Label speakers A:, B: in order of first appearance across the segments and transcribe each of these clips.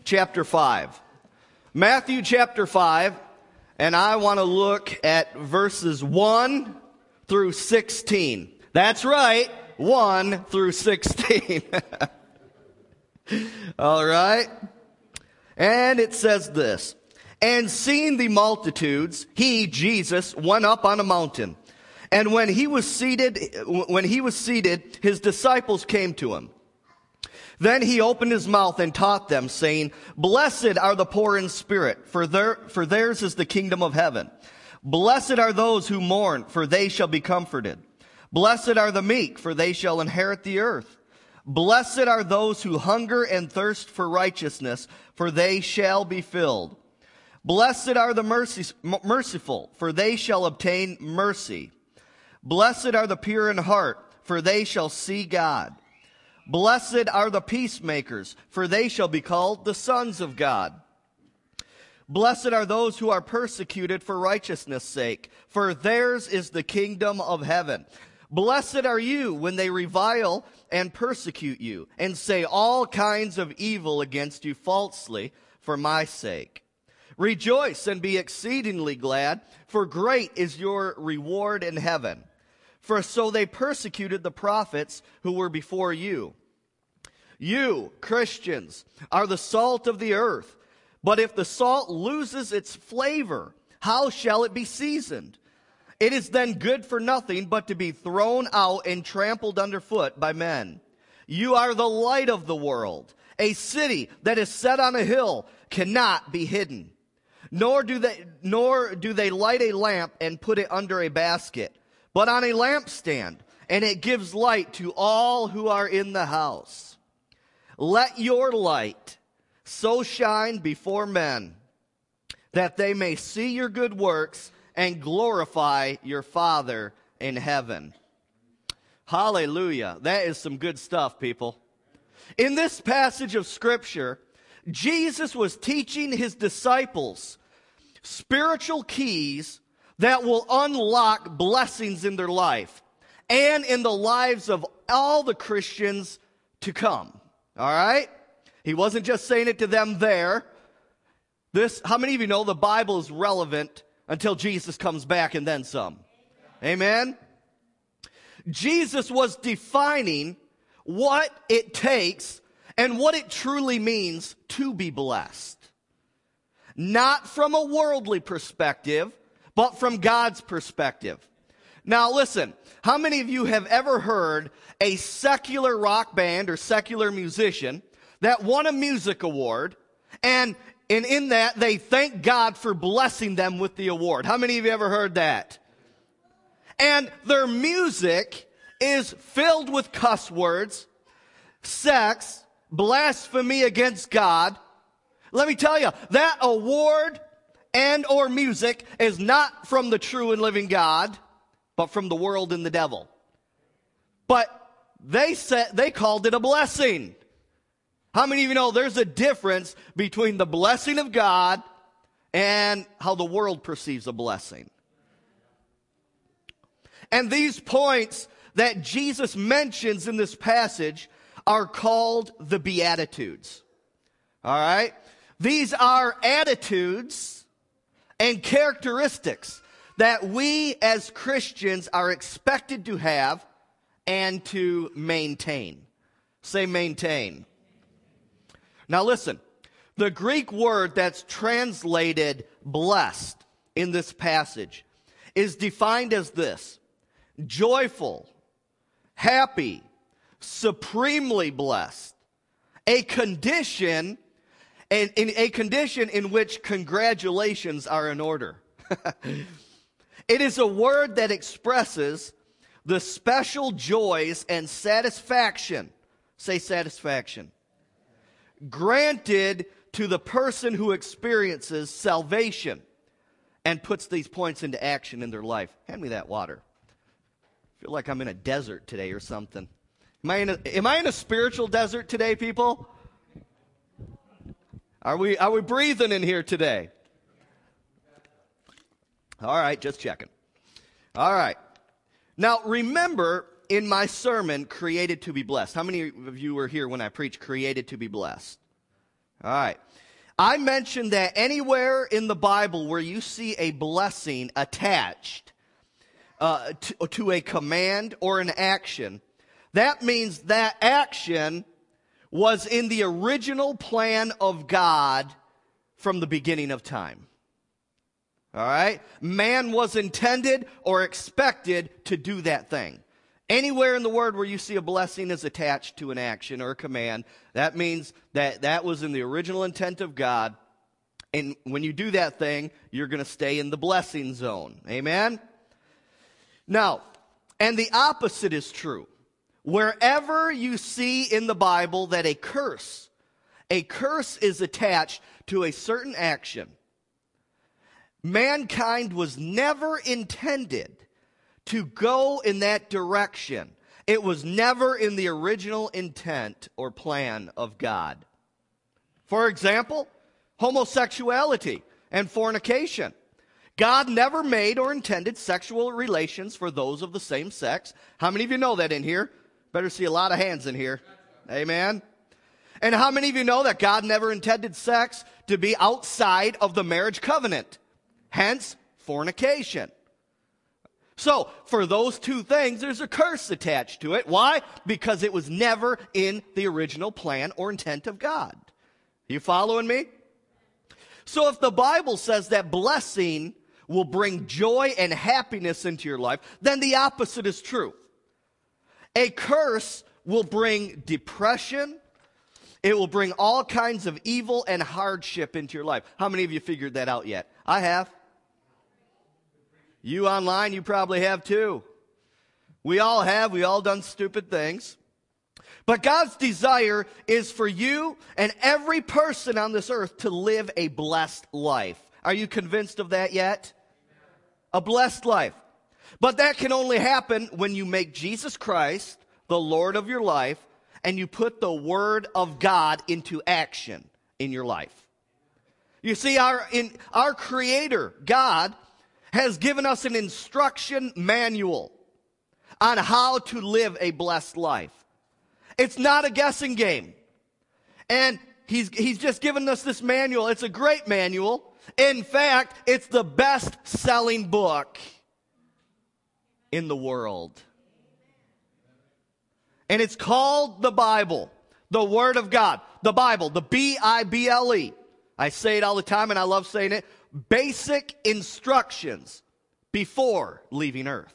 A: chapter 5. Matthew chapter 5, and I want to look at verses 1 through 16. That's right, 1 through 16. All right. And it says this, "And seeing the multitudes, he, Jesus, went up on a mountain. And when he was seated, his disciples came to him. Then he opened his mouth and taught them, saying, Blessed are the poor in spirit, for theirs is the kingdom of heaven. Blessed are those who mourn, for they shall be comforted. Blessed are the meek, for they shall inherit the earth. Blessed are those who hunger and thirst for righteousness, for they shall be filled. Blessed are the merciful, for they shall obtain mercy. Blessed are the pure in heart, for they shall see God. Blessed are the peacemakers, for they shall be called the sons of God. Blessed are those who are persecuted for righteousness' sake, for theirs is the kingdom of heaven. Blessed are you when they revile and persecute you, and say all kinds of evil against you falsely for my sake. Rejoice and be exceedingly glad, for great is your reward in heaven. For so they persecuted the prophets who were before you. You, Christians, are the salt of the earth. But if the salt loses its flavor, how shall it be seasoned? It is then good for nothing but to be thrown out and trampled underfoot by men. You are the light of the world. A city that is set on a hill cannot be hidden. Nor do they light a lamp and put it under a basket, but on a lampstand, and it gives light to all who are in the house. Let your light so shine before men that they may see your good works and glorify your Father in heaven." Hallelujah. That is some good stuff, people. In this passage of Scripture, Jesus was teaching his disciples spiritual keys that will unlock blessings in their life and in the lives of all the Christians to come. All right? He wasn't just saying it to them there. How many of you know the Bible is relevant until Jesus comes back and then some? Amen? Jesus was defining what it takes and what it truly means to be blessed. Not from a worldly perspective, but from God's perspective. Now listen, how many of you have ever heard a secular rock band or secular musician that won a music award, and in that they thank God for blessing them with the award? How many of you ever heard that? And their music is filled with cuss words, sex, blasphemy against God. Let me tell you, that award and or music is not from the true and living God, but from the world and the devil. But they called it a blessing. How many of you know there's a difference between the blessing of God and how the world perceives a blessing? And these points that Jesus mentions in this passage are called the Beatitudes. All right? These are attitudes and characteristics that we as Christians are expected to have and to maintain. Say maintain. Now listen, the Greek word that's translated blessed in this passage is defined as this: joyful, happy, supremely blessed. A condition in which congratulations are in order. It is a word that expresses the special joys and satisfaction, say satisfaction, granted to the person who experiences salvation and puts these points into action in their life. Hand me that water. I feel like I'm in a desert today or something. Am I in a spiritual desert today, people? Are we breathing in here today? All right, just checking. All right. Now, remember in my sermon, Created to be Blessed. How many of you were here when I preached Created to be Blessed? All right. I mentioned that anywhere in the Bible where you see a blessing attached to a command or an action, that means that action was in the original plan of God from the beginning of time. All right? Man was intended or expected to do that thing. Anywhere in the Word where you see a blessing is attached to an action or a command, that means that that was in the original intent of God. And when you do that thing, you're going to stay in the blessing zone. Amen? Now, and the opposite is true. Wherever you see in the Bible that a curse is attached to a certain action, mankind was never intended to go in that direction. It was never in the original intent or plan of God. For example, homosexuality and fornication. God never made or intended sexual relations for those of the same sex. How many of you know that in here? Better see a lot of hands in here. Amen. And how many of you know that God never intended sex to be outside of the marriage covenant? Hence, fornication. So, for those two things, there's a curse attached to it. Why? Because it was never in the original plan or intent of God. You following me? So if the Bible says that blessing will bring joy and happiness into your life, then the opposite is true. A curse will bring depression. It will bring all kinds of evil and hardship into your life. How many of you figured that out yet? I have. You online, you probably have too. We all have. We all done stupid things. But God's desire is for you and every person on this earth to live a blessed life. Are you convinced of that yet? A blessed life. But that can only happen when you make Jesus Christ the Lord of your life and you put the Word of God into action in your life. You see, our Creator, God, has given us an instruction manual on how to live a blessed life. It's not a guessing game. And he's just given us this manual. It's a great manual. In fact, it's the best-selling book in the world. And it's called the Bible, the Word of God. The Bible, the B-I-B-L-E. I say it all the time and I love saying it. Basic instructions before leaving earth.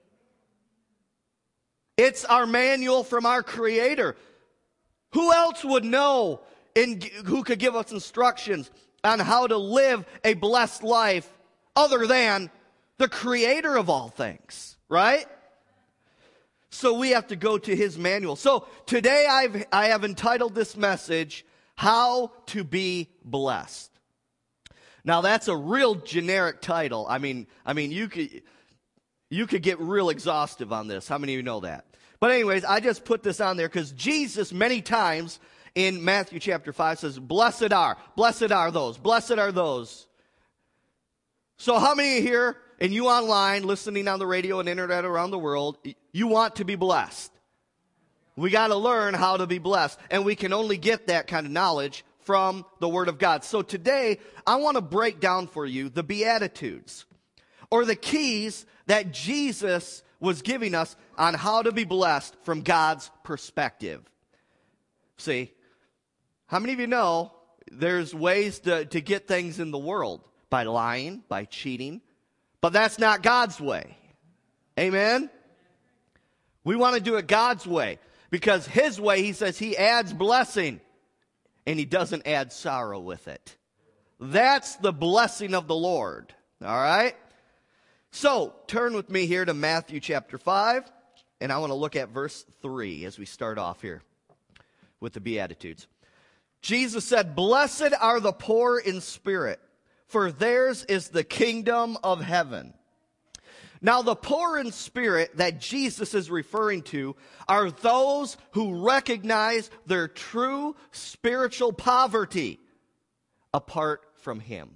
A: It's our manual from our Creator. Who else would know who could give us instructions on how to live a blessed life other than the Creator of all things, right? So we have to go to His manual. So today I have entitled this message, How to Be Blessed. Now that's a real generic title. I mean, you could get real exhaustive on this. How many of you know that? But anyways, I just put this on there because Jesus many times in Matthew chapter 5 says, blessed are those, blessed are those. So how many here, and you online, listening on the radio and internet around the world, you want to be blessed? We got to learn how to be blessed. And we can only get that kind of knowledge from the Word of God. So today, I want to break down for you the Beatitudes, or the keys that Jesus was giving us on how to be blessed from God's perspective. See, how many of you know there's ways to get things in the world? By lying, by cheating. But that's not God's way. Amen? We want to do it God's way. Because His way, He says He adds blessing. And He doesn't add sorrow with it. That's the blessing of the Lord. All right? So, turn with me here to Matthew chapter 5. And I want to look at verse 3 as we start off here with the Beatitudes. Jesus said, blessed are the poor in spirit, for theirs is the kingdom of heaven. Now, the poor in spirit that Jesus is referring to are those who recognize their true spiritual poverty apart from Him.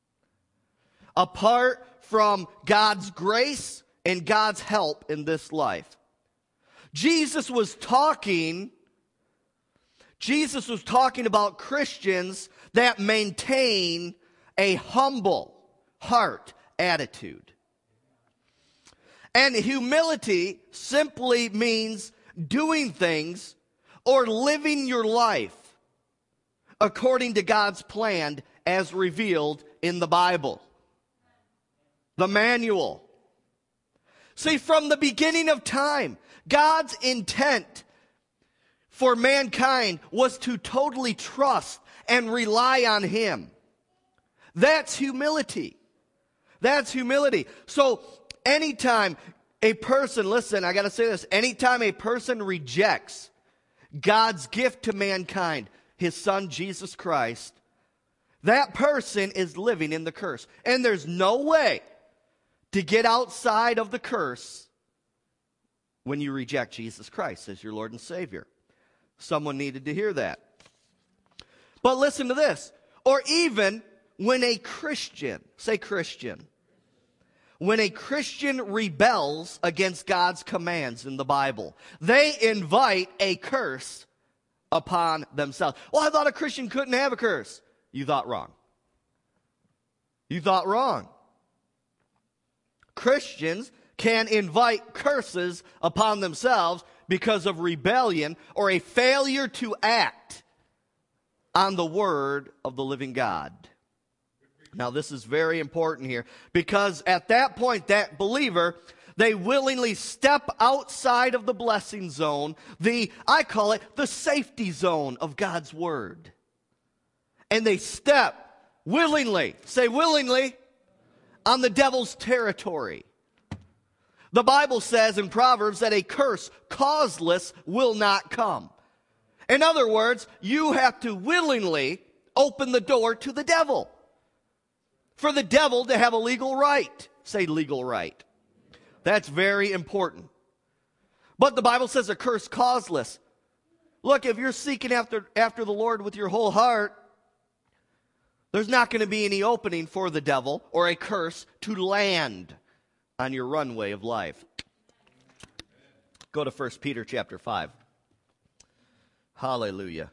A: Apart from God's grace and God's help in this life. Jesus was talking Jesus was talking about Christians that maintain a humble heart attitude. And humility simply means doing things or living your life according to God's plan as revealed in the Bible, the manual. See, from the beginning of time, God's intent for mankind was to totally trust and rely on Him. That's humility. That's humility. So anytime a person, listen, I got to say this, anytime a person rejects God's gift to mankind, His Son Jesus Christ, that person is living in the curse. And there's no way to get outside of the curse when you reject Jesus Christ as your Lord and Savior. Someone needed to hear that. But listen to this. Or even when a Christian, say Christian, when a Christian rebels against God's commands in the Bible, they invite a curse upon themselves. Well, I thought a Christian couldn't have a curse. You thought wrong. You thought wrong. Christians can invite curses upon themselves because of rebellion or a failure to act on the word of the living God. Now, this is very important here because at that point, that believer, they willingly step outside of the blessing zone, I call it the safety zone of God's word. And they step willingly, say willingly, on the devil's territory. The Bible says in Proverbs that a curse causeless will not come. In other words, you have to willingly open the door to the devil. For the devil to have a legal right. Say legal right. That's very important. But the Bible says a curse causeless. Look, if you're seeking after the Lord with your whole heart, there's not going to be any opening for the devil or a curse to land on your runway of life. Go to 1 Peter chapter 5. Hallelujah.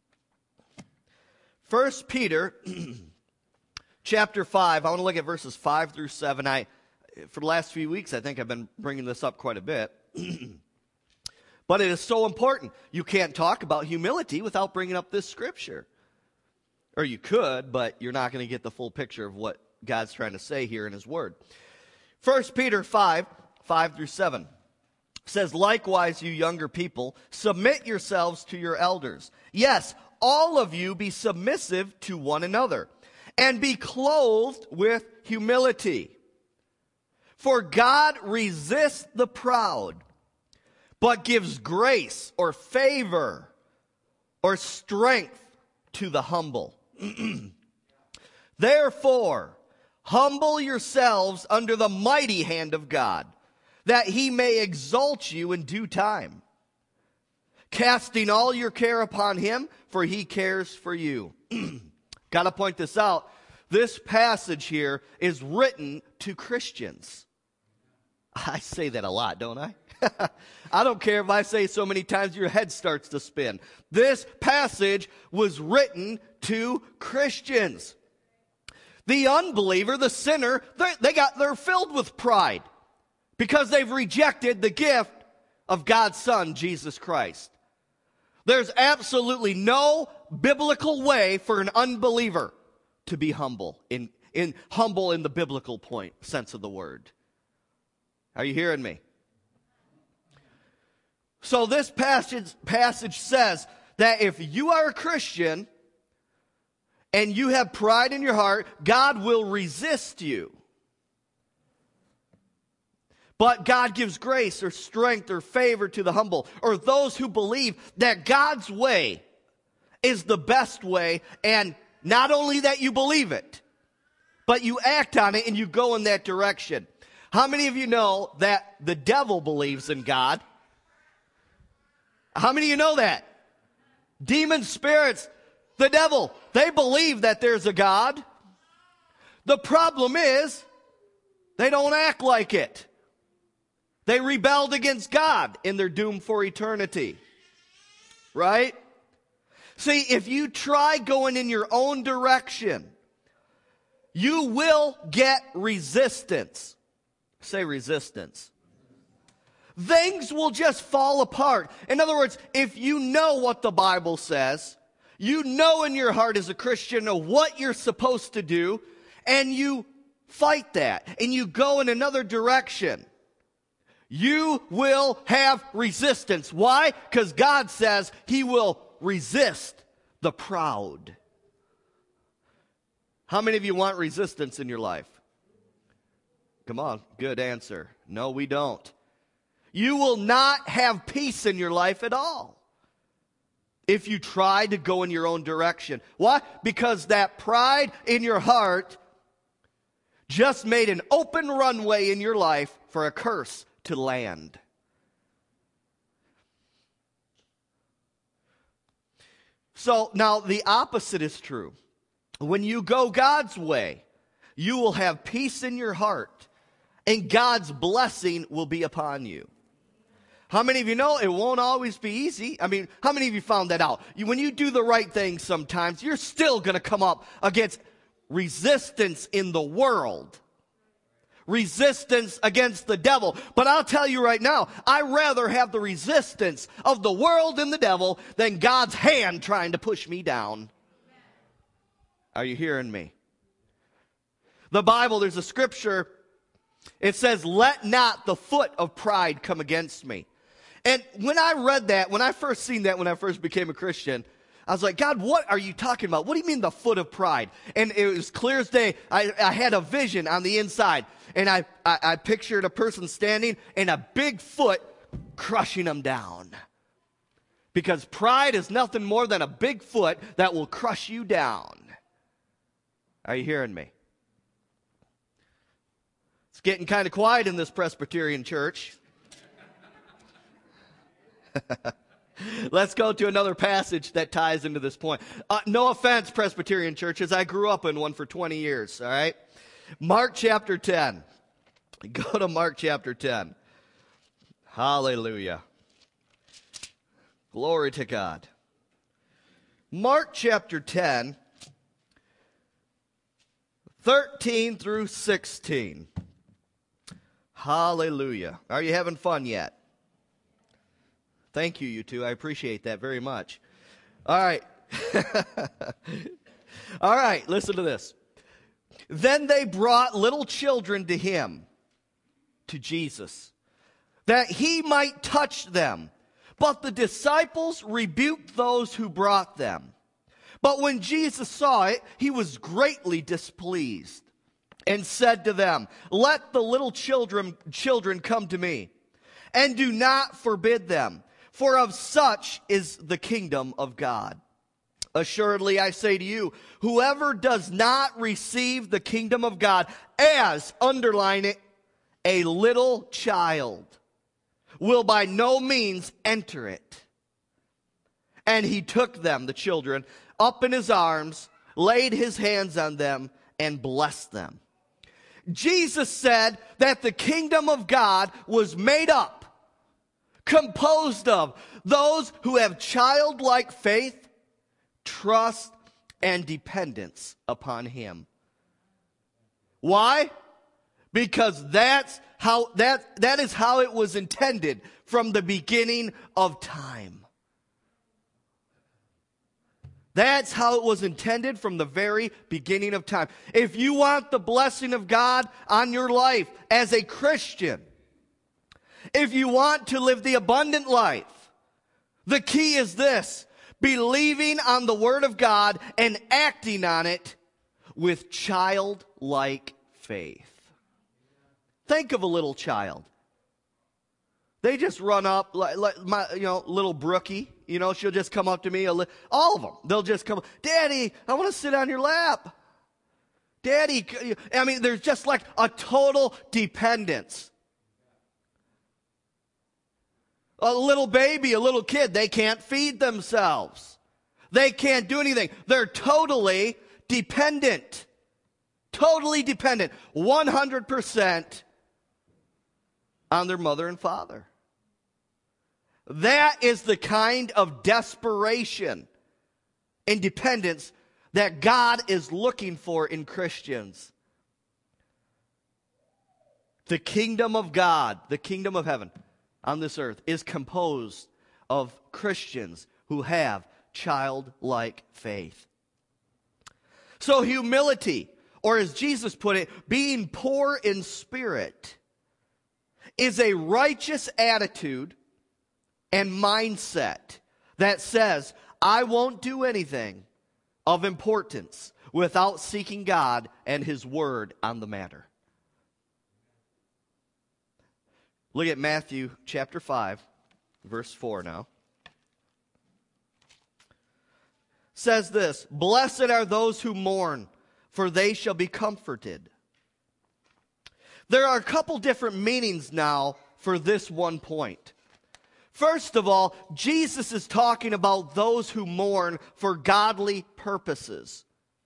A: 1 Peter chapter 5, I want to look at verses 5 through 7. For the last few weeks, I think I've been bringing this up quite a bit. But it is so important. You can't talk about humility without bringing up this scripture. Or you could, but you're not going to get the full picture of what God's trying to say here in His Word. 1 Peter 5, 5 through 7 says, likewise, you younger people, submit yourselves to your elders. Yes, all of you be submissive to one another, and be clothed with humility. For God resists the proud, but gives grace or favor or strength to the humble. Therefore, humble yourselves under the mighty hand of God, that He may exalt you in due time, casting all your care upon Him, for He cares for you. Got to point this out. This passage here is written to Christians. I say that a lot, don't I? I don't care if I say so many times your head starts to spin. This passage was written to Christians. The unbeliever, the sinner, they're filled with pride because they've rejected the gift of God's Son, Jesus Christ. There's absolutely no biblical way for an unbeliever to be humble, humble in the biblical sense of the word. Are you hearing me? So this passage says that if you are a Christian and you have pride in your heart, God will resist you. But God gives grace or strength or favor to the humble, or those who believe that God's way is the best way, and not only that you believe it, but you act on it and you go in that direction. How many of you know that the devil believes in God? How many of you know that? Demon spirits, the devil, they believe that there's a God. The problem is, they don't act like it. They rebelled against God and they're doomed for eternity. Right? See, if you try going in your own direction, you will get resistance. Say resistance. Things will just fall apart. In other words, if you know what the Bible says, you know in your heart as a Christian what you're supposed to do, and you fight that, and you go in another direction, you will have resistance. Why? Because God says He will resist the proud. How many of you want resistance in your life? Come on, good answer. No, we don't. You will not have peace in your life at all if you try to go in your own direction. Why? Because that pride in your heart just made an open runway in your life for a curse to land. So now the opposite is true. When you go God's way, you will have peace in your heart, and God's blessing will be upon you. How many of you know it won't always be easy? I mean, how many of you found that out? When you do the right thing sometimes, you're still going to come up against resistance in the world. Resistance against the devil. But I'll tell you right now, I'd rather have the resistance of the world and the devil than God's hand trying to push me down. Are you hearing me? The Bible, there's a scripture, it says, "Let not the foot of pride come against me." And when I read that, when I first seen that, when I first became a Christian, I was like, God, what are you talking about? What do you mean the foot of pride? And it was clear as day. I had a vision on the inside. And I pictured a person standing and a big foot crushing them down. Because pride is nothing more than a big foot that will crush you down. Are you hearing me? It's getting kind of quiet in this Presbyterian church. Let's go to another passage that ties into this point. No offense, Presbyterian churches. I grew up in one for 20 years, all right? Mark chapter 10. Go to Mark chapter 10. Hallelujah. Glory to God. Mark chapter 10, 13 through 16. Hallelujah. Are you having fun yet? Thank you, you two. I appreciate that very much. All right. All right, listen to this. Then they brought little children to him, to Jesus, that he might touch them. But the disciples rebuked those who brought them. But when Jesus saw it, he was greatly displeased and said to them, "Let the little children come to me, and do not forbid them. For of such is the kingdom of God. Assuredly, I say to you, whoever does not receive the kingdom of God as," underline it, "a little child, will by no means enter it." And he took them, the children, up in his arms, laid his hands on them, and blessed them. Jesus said that the kingdom of God was made up, composed of those who have childlike faith, trust, and dependence upon him. Why? Because that is how it was intended from the beginning of time. That's how it was intended from the very beginning of time. If you want the blessing of God on your life as a Christian, if you want to live the abundant life, the key is this: believing on the Word of God and acting on it with childlike faith. Think of a little child. They just run up, like my, little Brookie, she'll just come up to me. All of them, they'll just come, "Daddy, I want to sit on your lap. Daddy," there's just like a total dependence. A little baby, a little kid, they can't feed themselves. They can't do anything. They're totally dependent. Totally dependent. 100% on their mother and father. That is the kind of desperation independence that God is looking for in Christians. The kingdom of God, the kingdom of heaven on this earth is composed of Christians who have childlike faith. So humility, or as Jesus put it, being poor in spirit, is a righteous attitude and mindset that says, I won't do anything of importance without seeking God and His Word on the matter. Look at Matthew chapter 5, verse 4 now. Says this, blessed are those who mourn, for they shall be comforted. There are a couple different meanings now for this one point. First of all, Jesus is talking about those who mourn for godly purposes,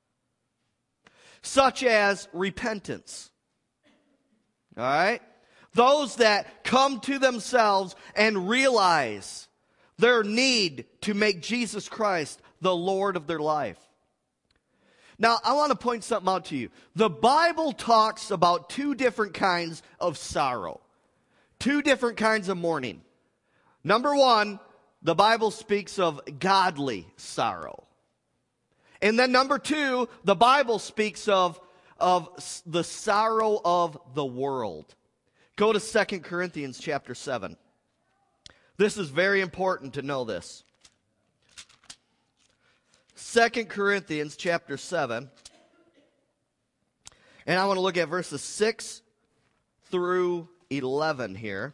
A: such as repentance. All right? Those that come to themselves and realize their need to make Jesus Christ the Lord of their life. Now, I want to point something out to you. The Bible talks about two different kinds of sorrow, two different kinds of mourning. Number one, the Bible speaks of godly sorrow. And then number two, the Bible speaks of the sorrow of the world. Go to 2 Corinthians chapter 7. This is very important to know this. 2 Corinthians chapter 7. And I want to look at verses 6 through 11 here.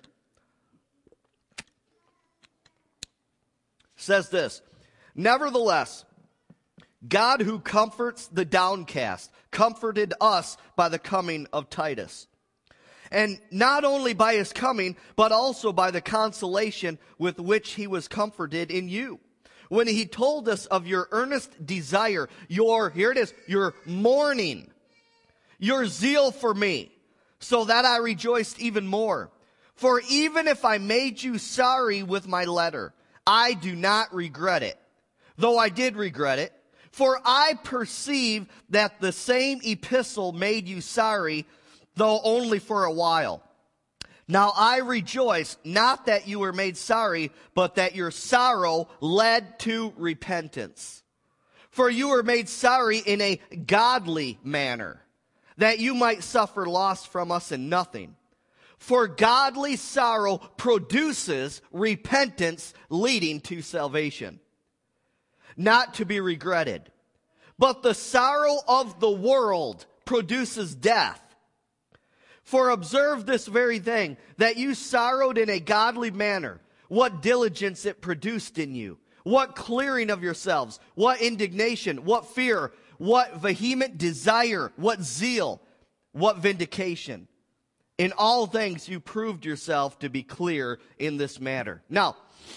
A: Says this, nevertheless, God who comforts the downcast comforted us by the coming of Titus. And not only by his coming, but also by the consolation with which he was comforted in you. When he told us of your earnest desire, your mourning, your zeal for me, so that I rejoiced even more. For even if I made you sorry with my letter, I do not regret it, though I did regret it. For I perceive that the same epistle made you sorry, though only for a while. Now I rejoice, not that you were made sorry, but that your sorrow led to repentance. For you were made sorry in a godly manner, that you might suffer loss from us in nothing. For godly sorrow produces repentance leading to salvation, not to be regretted. But the sorrow of the world produces death. For observe this very thing, that you sorrowed in a godly manner, what diligence it produced in you, what clearing of yourselves, what indignation, what fear, what vehement desire, what zeal, what vindication. In all things you proved yourself to be clear in this matter. Now,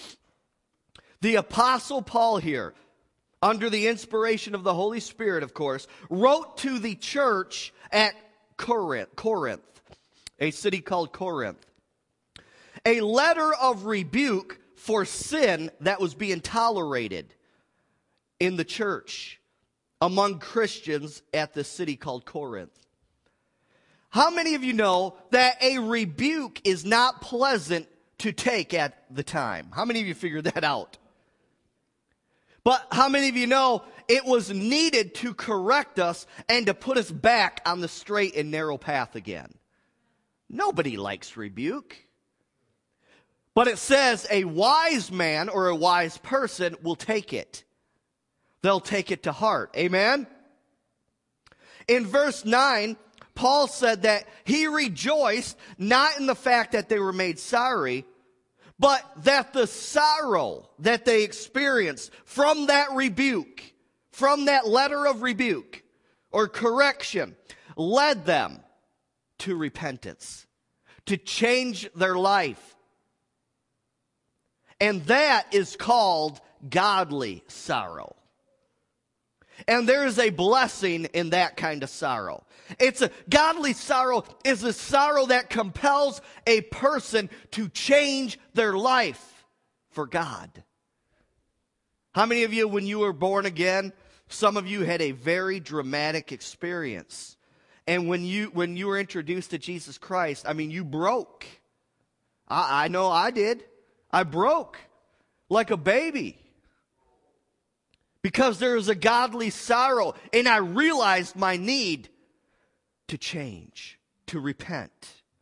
A: the Apostle Paul here, under the inspiration of the Holy Spirit, of course, wrote to the church at Corinth, a city called Corinth, a letter of rebuke for sin that was being tolerated in the church among Christians at the city called Corinth. How many of you know that a rebuke is not pleasant to take at the time? How many of you figured that out? But how many of you know it was needed to correct us and to put us back on the straight and narrow path again? Nobody likes rebuke. But it says a wise man or a wise person will take it. They'll take it to heart. Amen? In verse 9, Paul said that he rejoiced not in the fact that they were made sorry, but that the sorrow that they experienced from that rebuke, from that letter of rebuke or correction, led them to repentance, to change their life. And that is called godly sorrow. And there is a blessing in that kind of sorrow. Godly sorrow is a sorrow that compels a person to change their life for God. How many of you, when you were born again, some of you had a very dramatic experience? And when you were introduced to Jesus Christ, I mean, you broke. I know I did. I broke like a baby. Because there was a godly sorrow, and I realized my need to change, to repent.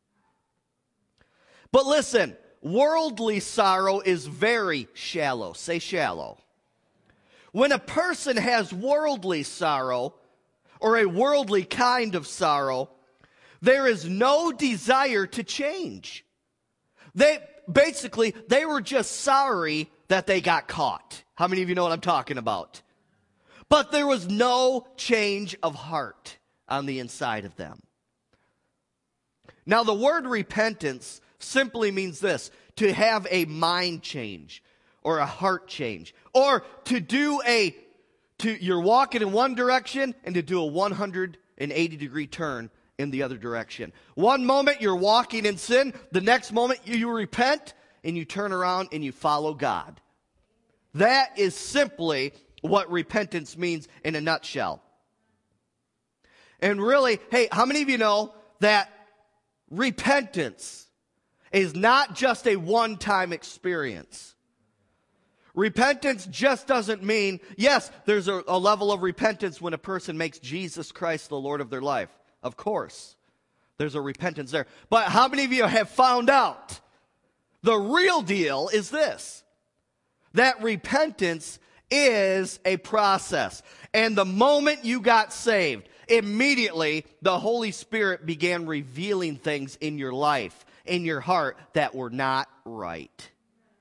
A: But listen, worldly sorrow is very shallow. Say shallow. When a person has worldly sorrow, or a worldly kind of sorrow, there is no desire to change. They were just sorry that they got caught. How many of you know what I'm talking about? But there was no change of heart on the inside of them. Now, the word repentance simply means this: to have a mind change or a heart change, or you're walking in one direction and to do a 180-degree turn in the other direction. One moment you're walking in sin, the next moment you repent and you turn around and you follow God. That is simply what repentance means in a nutshell. And really, hey, how many of you know that repentance is not just a one-time experience? Repentance just doesn't mean, yes, there's a level of repentance when a person makes Jesus Christ the Lord of their life. Of course, there's a repentance there. But how many of you have found out the real deal is this: that repentance is a process. And the moment you got saved, immediately the Holy Spirit began revealing things in your life, in your heart, that were not right.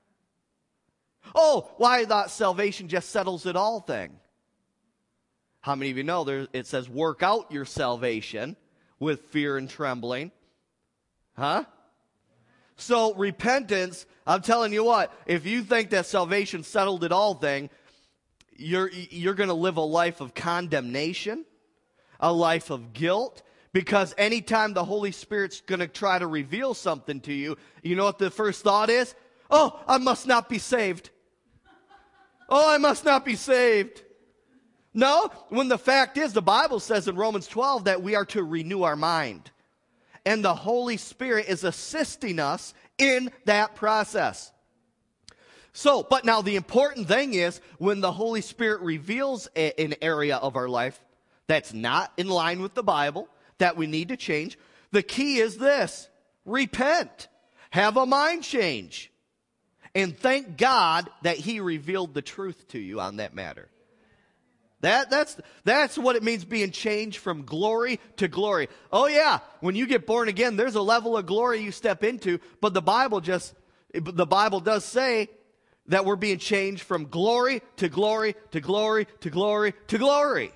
A: Oh, why that salvation just settles it all thing? How many of you know it says work out your salvation with fear and trembling? Huh? So repentance, I'm telling you what, if you think that salvation settled it all thing, you're going to live a life of condemnation, a life of guilt, because anytime the Holy Spirit's going to try to reveal something to you, you know what the first thought is? Oh, I must not be saved. Oh, I must not be saved. No, when the fact is, the Bible says in Romans 12 that we are to renew our mind. And the Holy Spirit is assisting us in that process. So, but now the important thing is, when the Holy Spirit reveals an area of our life that's not in line with the Bible, that we need to change, the key is this: repent. Have a mind change. And thank God that He revealed the truth to you on that matter. That's what it means being changed from glory to glory. Oh yeah, when you get born again, there's a level of glory you step into, but the Bible does say that we're being changed from glory to glory to glory to glory to glory.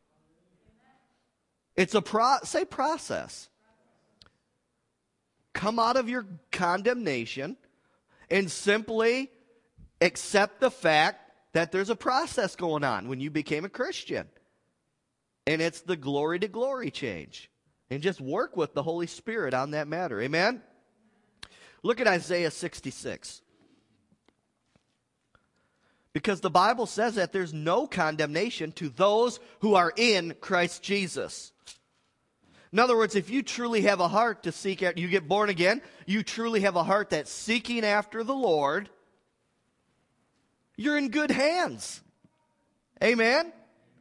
A: It's a process. Come out of your condemnation and simply accept the fact that there's a process going on when you became a Christian. And it's the glory to glory change. And just work with the Holy Spirit on that matter. Amen? Look at Isaiah 66. Because the Bible says that there's no condemnation to those who are in Christ Jesus. In other words, if you truly have a heart to seek out, you get born again, you truly have a heart that's seeking after the Lord, you're in good hands. Amen?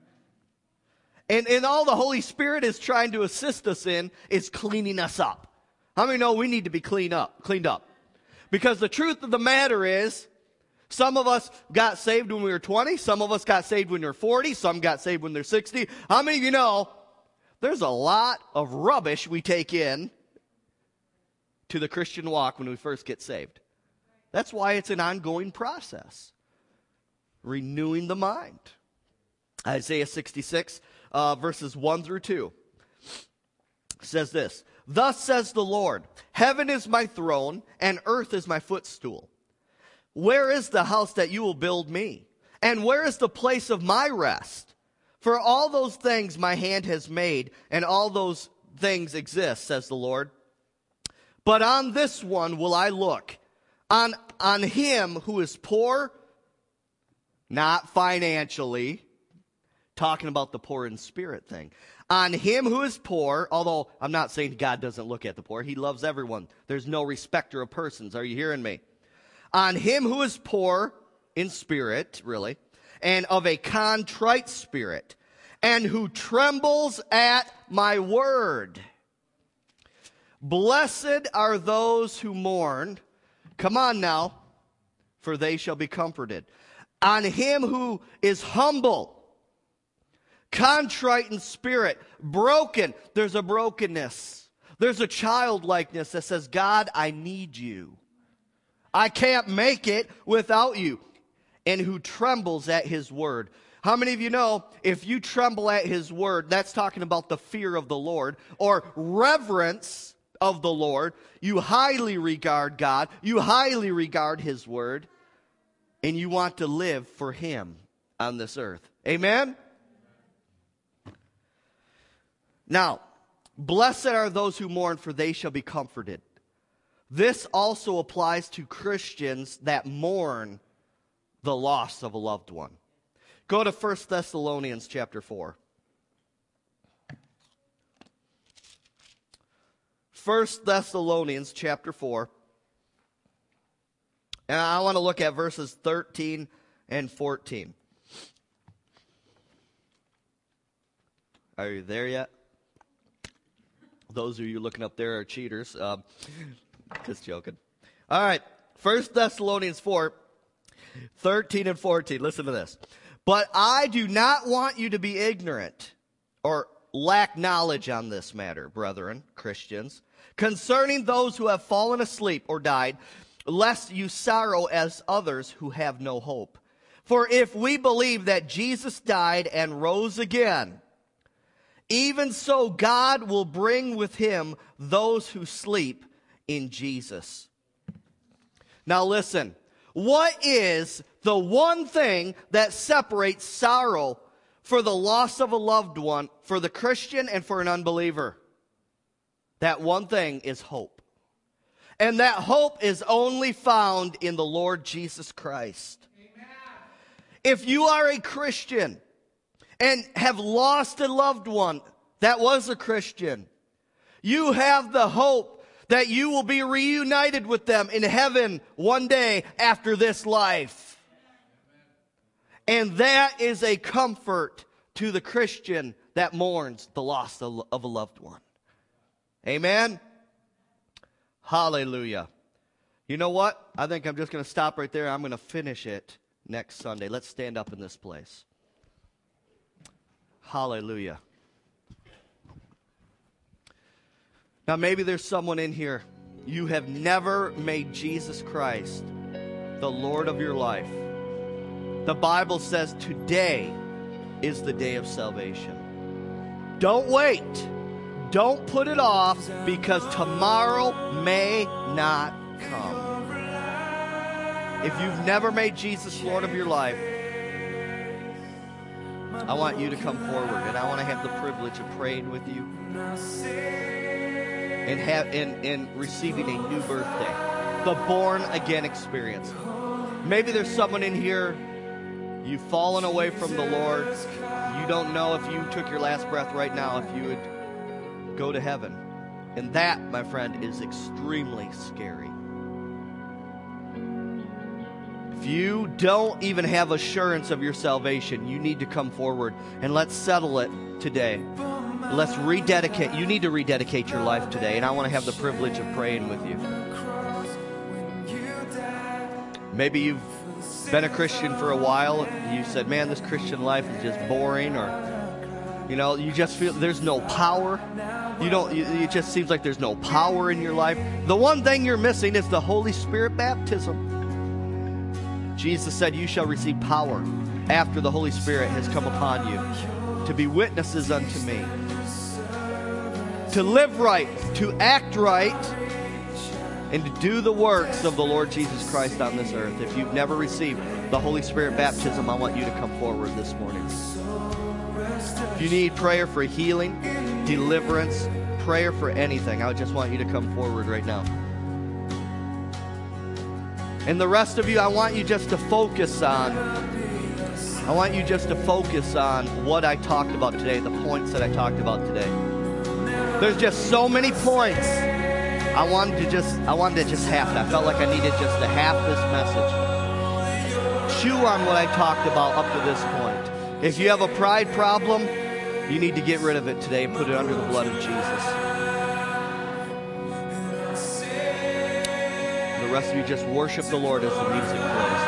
A: And all the Holy Spirit is trying to assist us in is cleaning us up. How many know we need to be cleaned up? Because the truth of the matter is, some of us got saved when we were 20, some of us got saved when we were 40, some got saved when they're 60. How many of you know there's a lot of rubbish we take in to the Christian walk when we first get saved? That's why it's an ongoing process. Renewing the mind. Isaiah 66, verses 1 through 2 says this: Thus says the Lord, heaven is my throne, and earth is my footstool. Where is the house that you will build me? And where is the place of my rest? For all those things my hand has made, and all those things exist, says the Lord. But on this one will I look, on him who is poor, not financially. Talking about the poor in spirit thing. On him who is poor, although I'm not saying God doesn't look at the poor. He loves everyone. There's no respecter of persons. Are you hearing me? On him who is poor in spirit, really, and of a contrite spirit, and who trembles at my word. Blessed are those who mourn. Come on now, for they shall be comforted. On him who is humble, contrite in spirit, broken. There's a brokenness. There's a childlikeness that says, God, I need you. I can't make it without you. And who trembles at his word. How many of you know if you tremble at his word, that's talking about the fear of the Lord or reverence of the Lord. You highly regard God. You highly regard his word. And you want to live for him on this earth. Amen? Now, blessed are those who mourn, for they shall be comforted. This also applies to Christians that mourn the loss of a loved one. Go to 1 Thessalonians chapter 4. 1 Thessalonians chapter 4. And I want to look at verses 13 and 14. Are you there yet? Those of you looking up there are cheaters. Just joking. All right. 1 Thessalonians 4, 13 and 14. Listen to this. But I do not want you to be ignorant or lack knowledge on this matter, brethren, Christians, concerning those who have fallen asleep or died, lest you sorrow as others who have no hope. For if we believe that Jesus died and rose again, even so God will bring with him those who sleep in Jesus. Now listen, what is the one thing that separates sorrow for the loss of a loved one for the Christian and for an unbeliever? That one thing is hope. And that hope is only found in the Lord Jesus Christ. Amen. If you are a Christian and have lost a loved one that was a Christian, you have the hope that you will be reunited with them in heaven one day after this life. And that is a comfort to the Christian that mourns the loss of a loved one. Amen? Hallelujah. You know what? I think I'm just going to stop right there. I'm going to finish it next Sunday. Let's stand up in this place. Hallelujah. Now maybe there's someone in here, you have never made Jesus Christ the Lord of your life. The Bible says today is the day of salvation. Don't wait. Don't put it off, because tomorrow may not come. If you've never made Jesus Lord of your life, I want you to come forward, and I want to have the privilege of praying with you and receiving a new birthday, the born again experience. Maybe there's someone in here, you've fallen away from the Lord. You don't know if you took your last breath right now, if you would go to heaven. And that, my friend, is extremely scary. If you don't even have assurance of your salvation, you need to come forward and let's settle it today. Let's rededicate. You need to rededicate your life today, and I want to have the privilege of praying with you. Maybe you've been a Christian for a while. You said, man, this Christian life is just boring, or, you know, you just feel there's no power. It just seems like there's no power in your life. The one thing you're missing is the Holy Spirit baptism. Jesus said, you shall receive power after the Holy Spirit has come upon you to be witnesses unto me, to live right, to act right, and to do the works of the Lord Jesus Christ on this earth. If you've never received the Holy Spirit baptism, I want you to come forward this morning. If you need prayer for healing, deliverance, prayer for anything, I just want you to come forward right now. And the rest of you, I want you just to focus on I want you just to focus on what I talked about today, the points that I talked about today. There's just so many points. I wanted to just half it. I felt like I needed just to half this message. Chew on what I talked about up to this point. If you have a pride problem, you need to get rid of it today and put it under the blood of Jesus. The rest of you just worship the Lord as the music plays.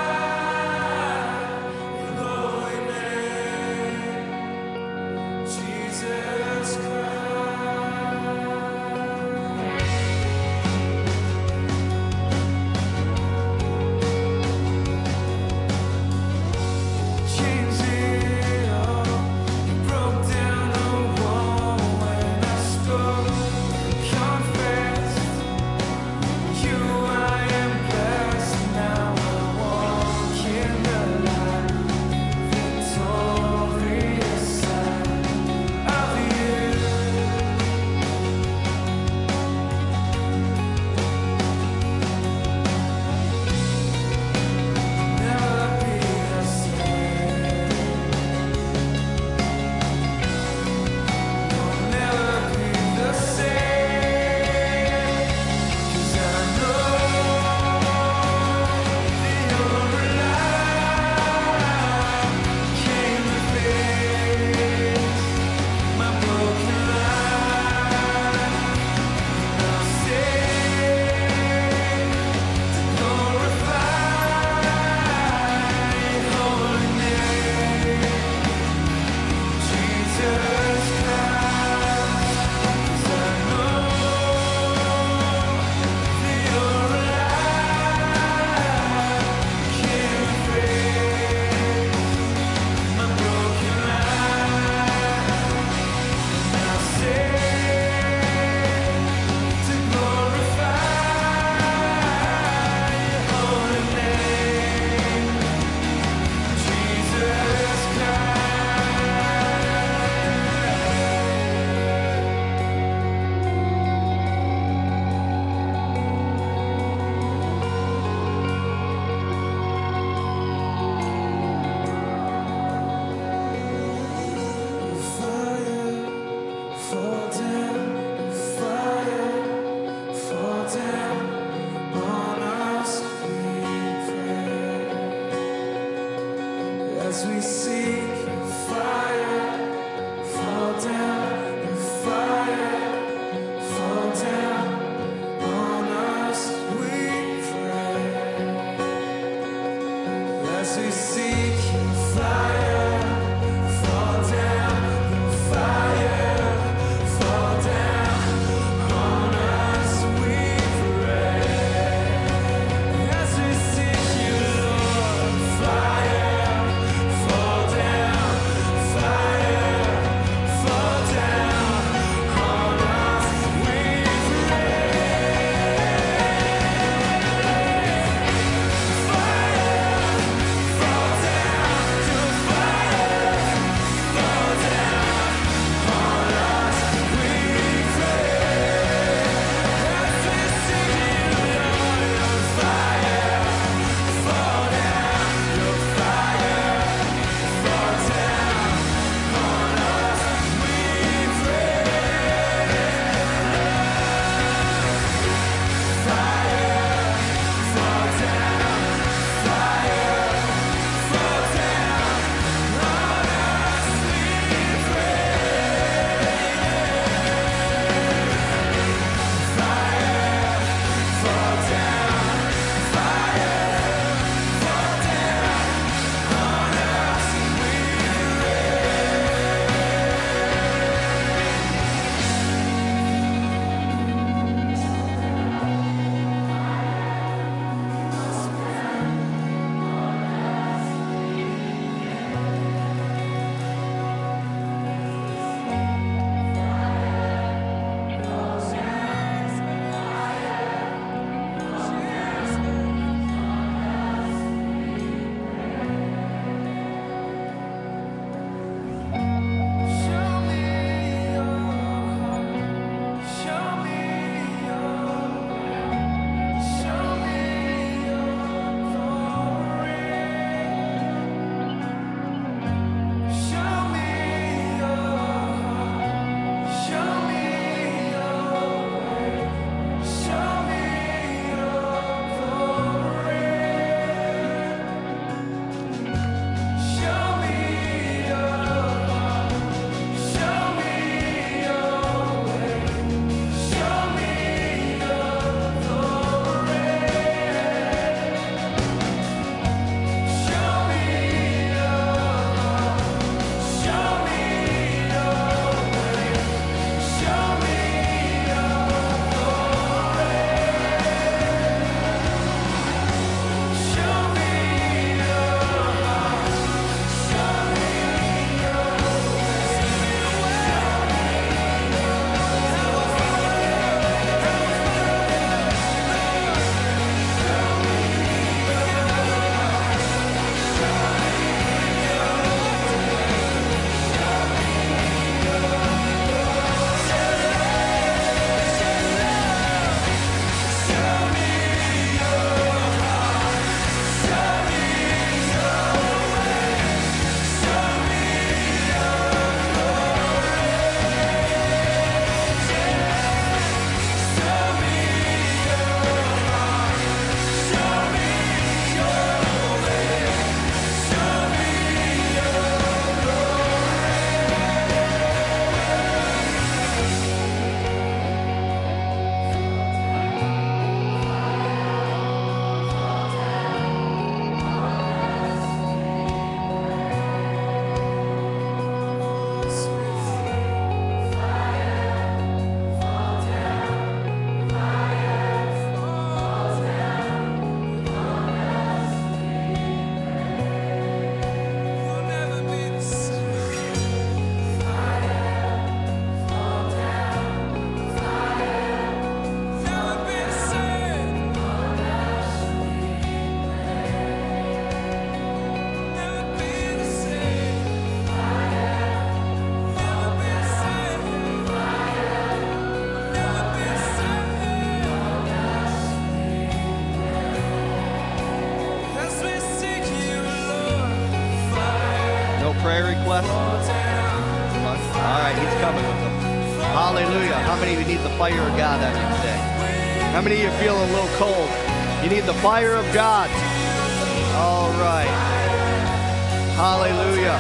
A: Hallelujah. How many of you need the fire of God on you today? How many of you are feeling a little cold? You need the fire of God. All right. Hallelujah.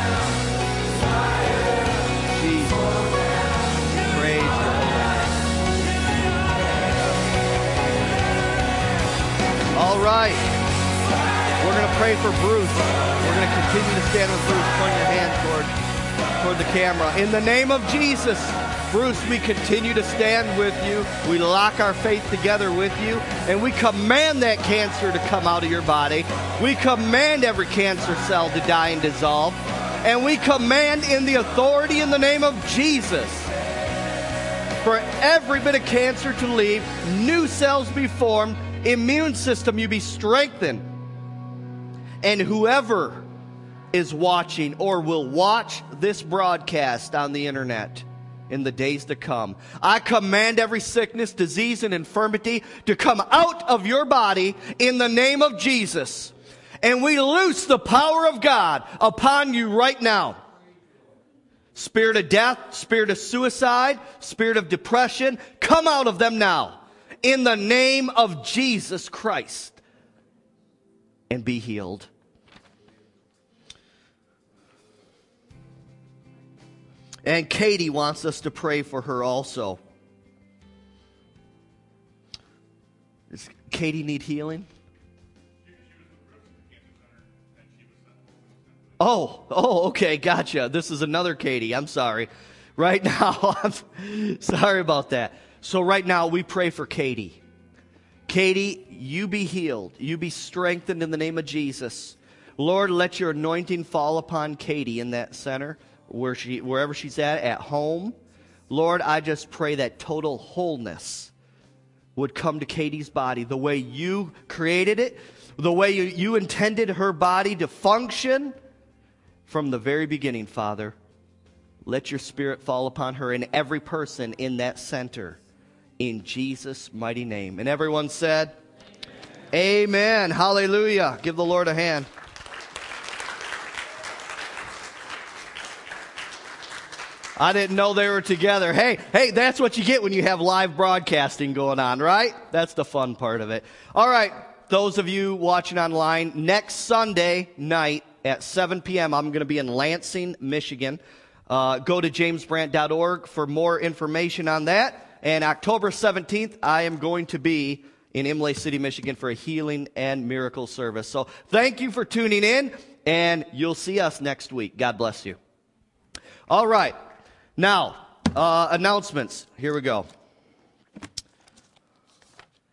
A: Jesus. Praise your holy name. All right. We're going to pray for Bruce. We're going to continue to stand with Bruce. Point your hand toward the camera. In the name of Jesus, Bruce, we continue to stand with you. We lock our faith together with you. And we command that cancer to come out of your body. We command every cancer cell to die and dissolve. And we command in the authority in the name of Jesus for every bit of cancer to leave, new cells be formed, immune system you be strengthened. And whoever is watching or will watch this broadcast on the internet in the days to come, I command every sickness, disease, and infirmity to come out of your body in the name of Jesus. And we loose the power of God upon you right now. Spirit of death, spirit of suicide, spirit of depression, come out of them now in the name of Jesus Christ and be healed. And Katie wants us to pray for her also. Does Katie need healing? Oh, okay, gotcha. This is another Katie. I'm sorry. Right now, I'm sorry about that. So right now, we pray for Katie. Katie, you be healed. You be strengthened in the name of Jesus. Lord, let your anointing fall upon Katie in that center, wherever she's at home. Lord, I just pray that total wholeness would come to Katie's body the way you created it, the way you intended her body to function from the very beginning, Father. Let your spirit fall upon her and every person in that center in Jesus' mighty name. And everyone said, Amen. Hallelujah. Give the Lord a hand. I didn't know they were together. Hey, that's what you get when you have live broadcasting going on, right? That's the fun part of it. All right, those of you watching online, next Sunday night at 7 p.m., I'm going to be in Lansing, Michigan. Go to jamesbrandt.org for more information on that. And October 17th, I am going to be in Imlay City, Michigan for a healing and miracle service. So thank you for tuning in, and you'll see us next week. God bless you. All right. Now, announcements. Here we go.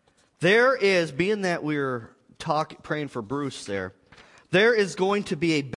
A: There is, being that we're praying for Bruce there is going to be a